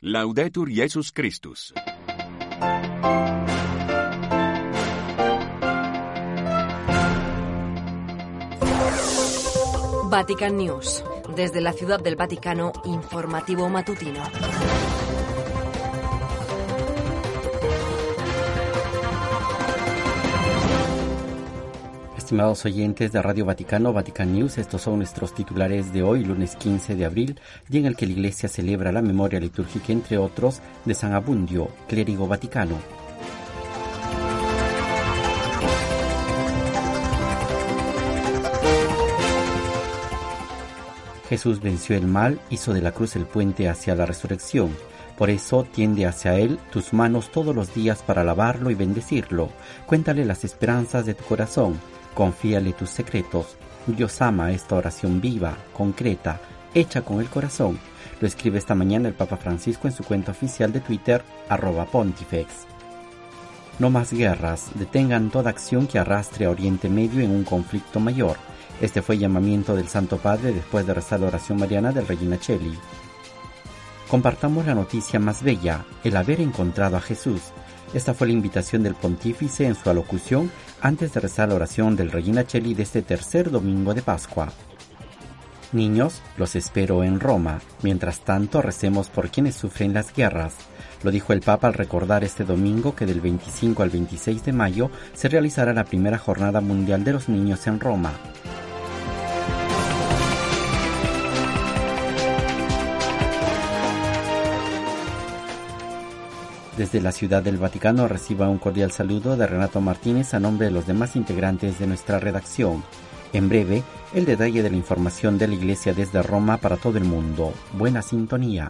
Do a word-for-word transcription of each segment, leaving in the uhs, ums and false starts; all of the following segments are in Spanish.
Laudetur Jesus Christus. Vatican News. Desde la Ciudad del Vaticano, informativo matutino. Estimados oyentes de Radio Vaticano, Vatican News, estos son nuestros titulares de hoy, lunes quince de abril, día en el que la Iglesia celebra la memoria litúrgica, entre otros, de San Abundio, clérigo vaticano. Jesús venció el mal, hizo de la cruz el puente hacia la resurrección. Por eso tiende hacia Él tus manos todos los días para alabarlo y bendecirlo. Cuéntale las esperanzas de tu corazón. Confíale tus secretos. Dios ama esta oración viva, concreta, hecha con el corazón. Lo escribe esta mañana el Papa Francisco en su cuenta oficial de Twitter, arroba Pontifex. No más guerras, detengan toda acción que arrastre a Oriente Medio en un conflicto mayor. Este fue el llamamiento del Santo Padre después de rezar la oración mariana del Regina Coeli. Compartamos la noticia más bella, el haber encontrado a Jesús. Esta fue la invitación del pontífice en su alocución antes de rezar la oración del Regina Coeli de este tercer domingo de Pascua. Niños, los espero en Roma. Mientras tanto, recemos por quienes sufren las guerras. Lo dijo el Papa al recordar este domingo que del veinticinco al veintiséis de mayo se realizará la primera Jornada Mundial de los Niños en Roma. Desde la Ciudad del Vaticano reciba un cordial saludo de Renato Martínez a nombre de los demás integrantes de nuestra redacción. En breve, el detalle de la información de la Iglesia desde Roma para todo el mundo. Buena sintonía.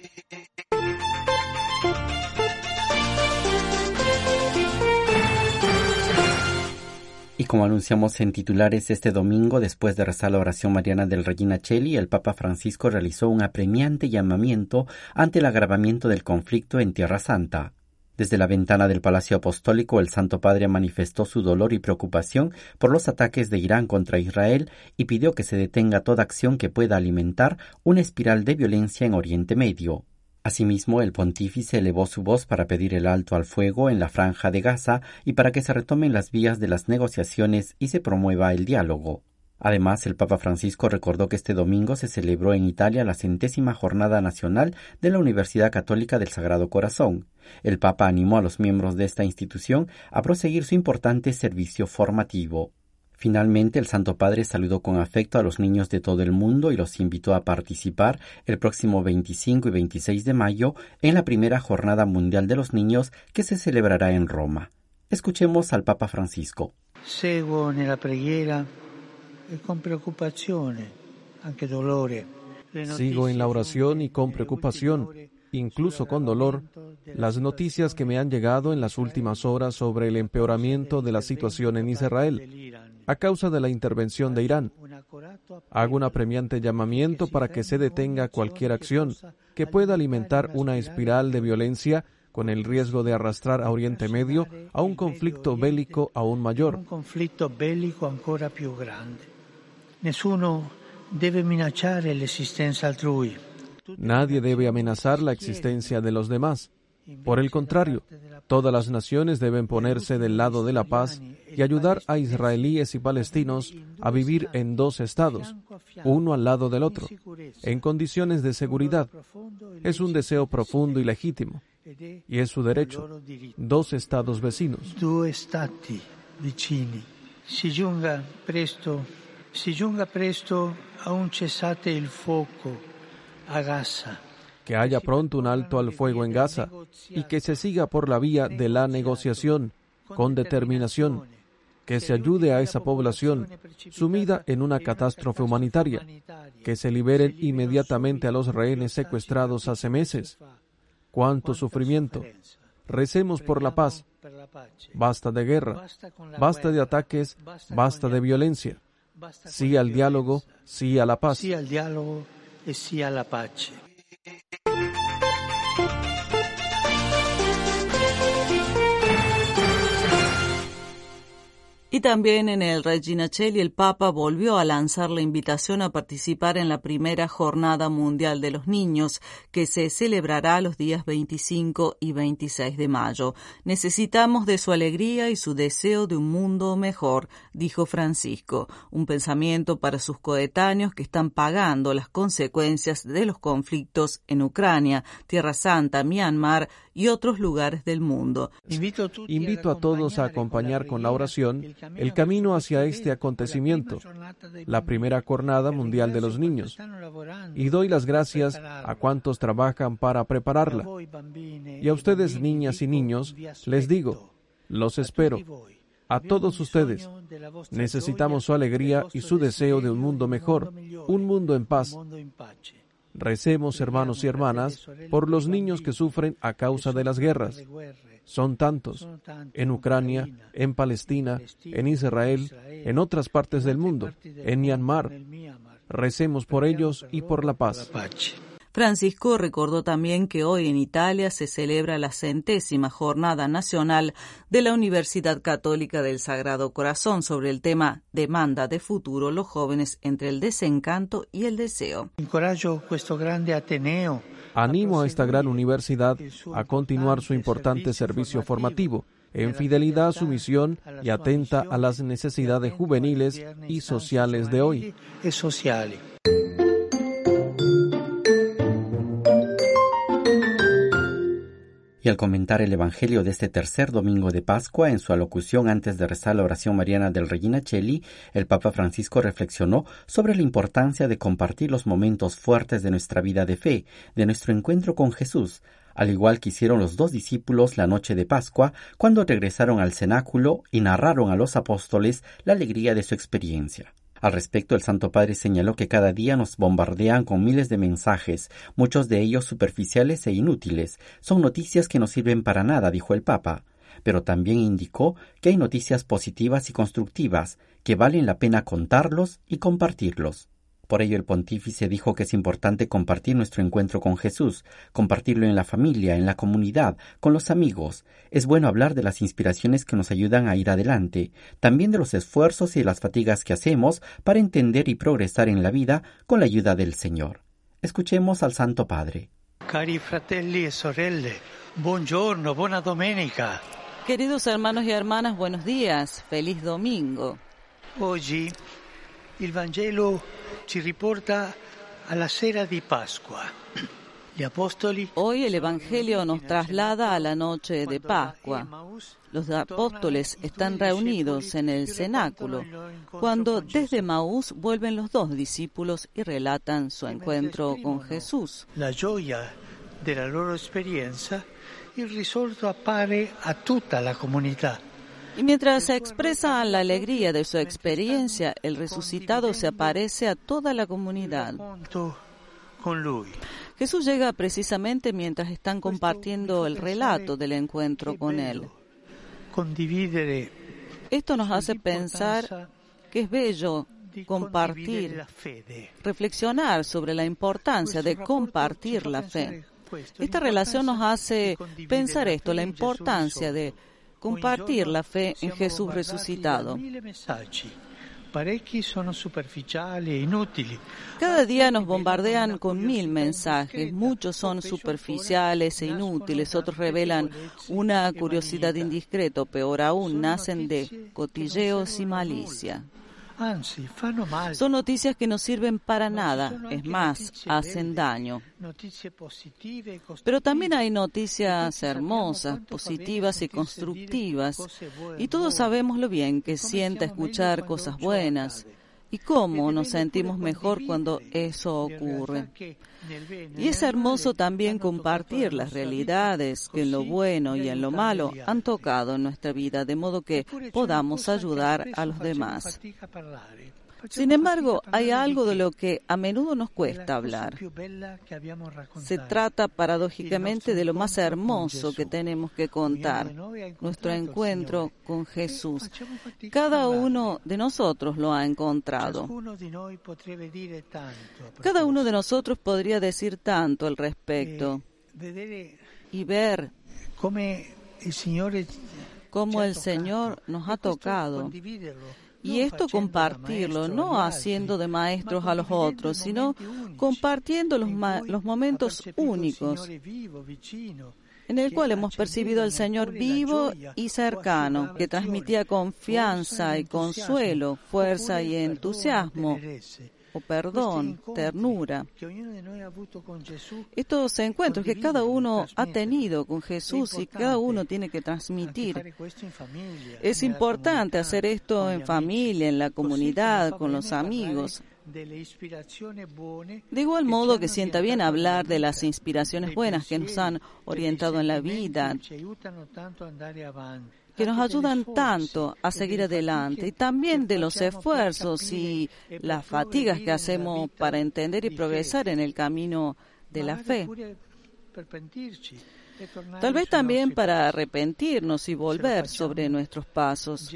Y como anunciamos en titulares, este domingo, después de rezar la oración mariana del Regina Coeli, el Papa Francisco realizó un apremiante llamamiento ante el agravamiento del conflicto en Tierra Santa. Desde la ventana del Palacio Apostólico, el Santo Padre manifestó su dolor y preocupación por los ataques de Irán contra Israel y pidió que se detenga toda acción que pueda alimentar una espiral de violencia en Oriente Medio. Asimismo, el pontífice elevó su voz para pedir el alto al fuego en la Franja de Gaza y para que se retomen las vías de las negociaciones y se promueva el diálogo. Además, el Papa Francisco recordó que este domingo se celebró en Italia la centésima Jornada Nacional de la Universidad Católica del Sagrado Corazón. El Papa animó a los miembros de esta institución a proseguir su importante servicio formativo. Finalmente, el Santo Padre saludó con afecto a los niños de todo el mundo y los invitó a participar el próximo veinticinco y veintiséis de mayo en la primera Jornada Mundial de los Niños que se celebrará en Roma. Escuchemos al Papa Francisco. Seguo nella preghiera e con preoccupazione, anche dolore. Sigo en la oración y con preocupación, incluso con dolor, las noticias que me han llegado en las últimas horas sobre el empeoramiento de la situación en Israel a causa de la intervención de Irán. Hago un apremiante llamamiento para que se detenga cualquier acción que pueda alimentar una espiral de violencia con el riesgo de arrastrar a Oriente Medio a un conflicto bélico aún mayor. Nessuno deve minacciare l'esistenza altrui. Nadie debe amenazar la existencia de los demás. Por el contrario, todas las naciones deben ponerse del lado de la paz y ayudar a israelíes y palestinos a vivir en dos estados, uno al lado del otro, en condiciones de seguridad. Es un deseo profundo y legítimo, y es su derecho. Dos estados vecinos. Due stati vicini. Si giunga presto, si giunga presto a un cessate il fuoco a Gaza. Que haya pronto un alto al fuego en Gaza y que se siga por la vía de la negociación con determinación, que se ayude a esa población sumida en una catástrofe humanitaria, que se liberen inmediatamente a los rehenes secuestrados hace meses. ¡Cuánto sufrimiento! Recemos por la paz. Basta de guerra, basta de ataques, basta de violencia. Sí al diálogo, sí a la paz. Sí al diálogo y sí a la paz. Y también en el Regina Coeli el Papa volvió a lanzar la invitación a participar en la primera Jornada Mundial de los Niños, que se celebrará los días veinticinco y veintiséis de mayo. Necesitamos de su alegría y su deseo de un mundo mejor, dijo Francisco, un pensamiento para sus coetáneos que están pagando las consecuencias de los conflictos en Ucrania, Tierra Santa, Myanmar y otros lugares del mundo. Invito a todos a acompañar con la oración el camino hacia este acontecimiento, la primera Jornada Mundial de los Niños, y doy las gracias a cuantos trabajan para prepararla. Y a ustedes, niñas y niños, les digo, los espero. A todos ustedes, necesitamos su alegría y su deseo de un mundo mejor, un mundo en paz. Recemos, hermanos y hermanas, por los niños que sufren a causa de las guerras. Son tantos, en Ucrania, en Palestina, en Israel, en otras partes del mundo, en Myanmar. Recemos por ellos y por la paz. Francisco recordó también que hoy en Italia se celebra la centésima Jornada Nacional de la Universidad Católica del Sagrado Corazón sobre el tema Demanda de futuro, los jóvenes entre el desencanto y el deseo. Animo a esta gran universidad a continuar su importante servicio formativo, en fidelidad a su misión y atenta a las necesidades juveniles y sociales de hoy. Y al comentar el Evangelio de este tercer domingo de Pascua, en su alocución antes de rezar la oración mariana del Regina Coeli, el Papa Francisco reflexionó sobre la importancia de compartir los momentos fuertes de nuestra vida de fe, de nuestro encuentro con Jesús, al igual que hicieron los dos discípulos la noche de Pascua, cuando regresaron al cenáculo y narraron a los apóstoles la alegría de su experiencia. Al respecto, el Santo Padre señaló que cada día nos bombardean con miles de mensajes, muchos de ellos superficiales e inútiles. Son noticias que no sirven para nada, dijo el Papa, pero también indicó que hay noticias positivas y constructivas, que valen la pena contarlos y compartirlos. Por ello el pontífice dijo que es importante compartir nuestro encuentro con Jesús, compartirlo en la familia, en la comunidad, con los amigos. Es bueno hablar de las inspiraciones que nos ayudan a ir adelante, también de los esfuerzos y las fatigas que hacemos para entender y progresar en la vida con la ayuda del Señor. Escuchemos al Santo Padre. Cari fratelli e sorelle, buongiorno, buona domenica. Queridos hermanos y hermanas, buenos días, feliz domingo. Oggi il Vangelo ci riporta alla sera di Pasqua. Gli apostoli Hoy el Evangelio nos traslada a la noche de Pascua. Los apóstoles están reunidos en el cenáculo, cuando desde Maús vuelven los dos discípulos y relatan su encuentro con Jesús. La gioia della loro esperienza, il risorto appare a tutta la comunità. Y mientras se expresa la alegría de su experiencia, el resucitado se aparece a toda la comunidad. Jesús llega precisamente mientras están compartiendo el relato del encuentro con Él. Esto nos hace pensar que es bello compartir, reflexionar sobre la importancia de compartir la fe. Esta relación nos hace pensar esto, la importancia de compartir la fe en Jesús resucitado. Cada día nos bombardean con mil mensajes, muchos son superficiales e inútiles, otros revelan una curiosidad indiscreta, o peor aún, nacen de cotilleos y malicia. Son noticias que no sirven para nada, es más, hacen daño. Pero también hay noticias hermosas, positivas y constructivas, y todos sabemos lo bien que sienta escuchar cosas buenas, y cómo nos sentimos mejor cuando eso ocurre. Y es hermoso también compartir las realidades que en lo bueno y en lo malo han tocado en nuestra vida, de modo que podamos ayudar a los demás. Sin embargo, hay algo de lo que a menudo nos cuesta hablar. Se trata paradójicamente de lo más hermoso que tenemos que contar, nuestro encuentro con Jesús. Cada uno de nosotros lo ha encontrado. Cada uno de nosotros podría decir tanto al respecto y ver cómo el Señor nos ha tocado. Y esto compartirlo, no haciendo de maestros a los otros, sino compartiendo los, ma- los momentos únicos en el cual hemos percibido al Señor vivo y cercano, que transmitía confianza y consuelo, fuerza y entusiasmo, o perdón, ternura. Estos encuentros que cada uno ha tenido con Jesús y cada uno tiene que transmitir. Es importante hacer esto en familia, en la comunidad, con los amigos. De igual modo que sienta bien hablar de las inspiraciones buenas que nos han orientado en la vida, que nos ayudan tanto a seguir adelante, y también de los esfuerzos y las fatigas que hacemos para entender y progresar en el camino de la fe. Tal vez también para arrepentirnos y volver sobre nuestros pasos.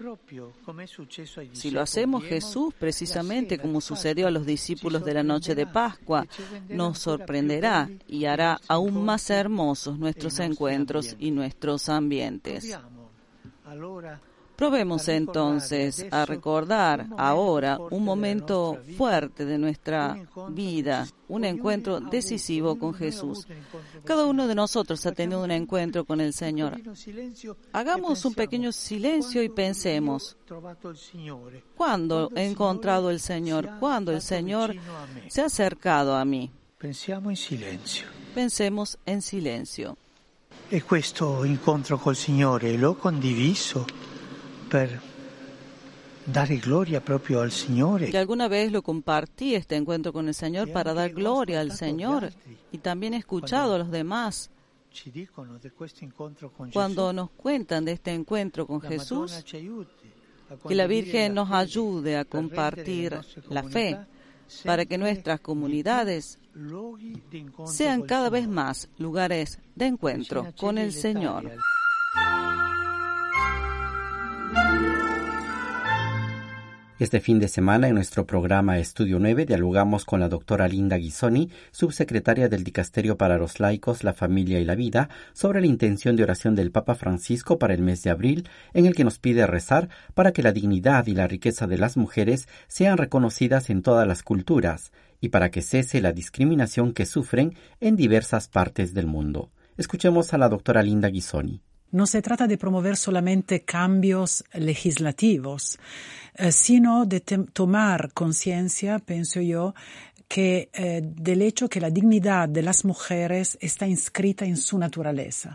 Si lo hacemos Jesús, precisamente como sucedió a los discípulos de la noche de Pascua, nos sorprenderá y hará aún más hermosos nuestros encuentros y nuestros ambientes. Probemos entonces a recordar ahora un momento fuerte de nuestra vida, un encuentro decisivo con Jesús. Cada uno de nosotros ha tenido un encuentro con el Señor. Hagamos un pequeño silencio y pensemos, ¿cuándo he encontrado el Señor? ¿Cuándo el Señor se ha acercado a mí? Pensemos en silencio. E questo incontro col Signore l'ho condiviso per dare gloria proprio al Signore. Que alguna vez lo compartí, este encuentro con el Señor, para dar gloria al Señor, y también he escuchado a los demás cuando nos cuentan de este encuentro con Jesús, que la Virgen nos ayude a compartir la fe para que nuestras comunidades sean cada vez más lugares de encuentro con el Señor. Este fin de semana en nuestro programa Estudio nueve dialogamos con la doctora Linda Ghisoni, subsecretaria del Dicasterio para los Laicos, la Familia y la Vida, sobre la intención de oración del Papa Francisco para el mes de abril, en el que nos pide rezar para que la dignidad y la riqueza de las mujeres sean reconocidas en todas las culturas y para que cese la discriminación que sufren en diversas partes del mundo. Escuchemos a la doctora Linda Ghisoni. No se trata de promover solamente cambios legislativos, eh, sino de te- tomar conciencia, pienso yo, que eh, del hecho que la dignidad de las mujeres está inscrita en su naturaleza.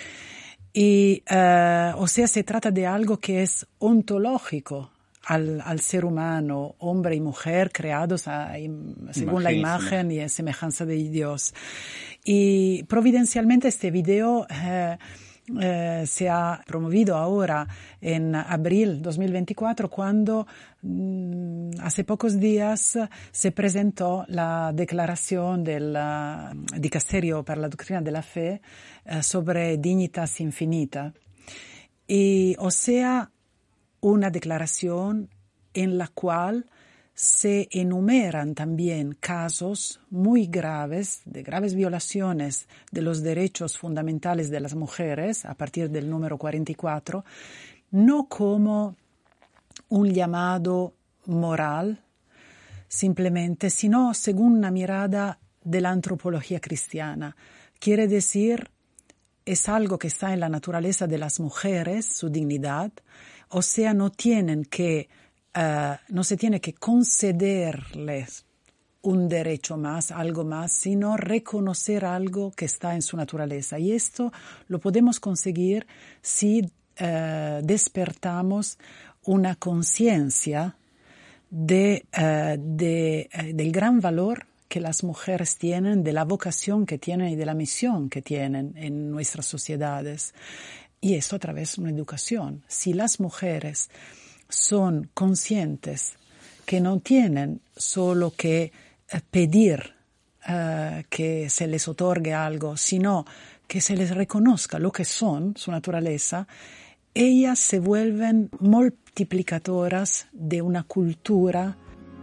Y, eh, o sea, se trata de algo que es ontológico al, al ser humano, hombre y mujer, creados a, según la imagen y semejanza de Dios. Y providencialmente este video eh, Eh, se ha promovido ahora en abril dos mil veinticuatro, cuando mmm, hace pocos días se presentó la declaración del uh, Dicasterio para la Doctrina de la Fe uh, sobre Dignitas Infinita. Y, o sea, una declaración en la cual se enumeran también casos muy graves, de graves violaciones de los derechos fundamentales de las mujeres, a partir del número cuarenta y cuatro, no como un llamado moral, simplemente, sino según una mirada de la antropología cristiana. Quiere decir, es algo que está en la naturaleza de las mujeres, su dignidad, o sea, no tienen que Uh, no se tiene que concederles un derecho más, algo más, sino reconocer algo que está en su naturaleza. Y esto lo podemos conseguir si uh, despertamos una conciencia de, uh, de, uh, del gran valor que las mujeres tienen, de la vocación que tienen y de la misión que tienen en nuestras sociedades. Y esto a través de una educación. Si las mujeres son conscientes que no tienen solo que uh, pedir uh, que se les otorgue algo, sino que se les reconozca lo que son, su naturaleza, ellas se vuelven multiplicadoras de una cultura.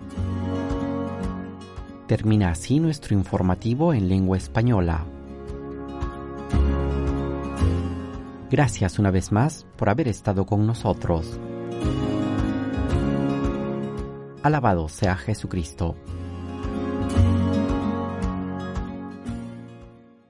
Termina así nuestro informativo en lengua española. Gracias una vez más por haber estado con nosotros. Alabado sea Jesucristo.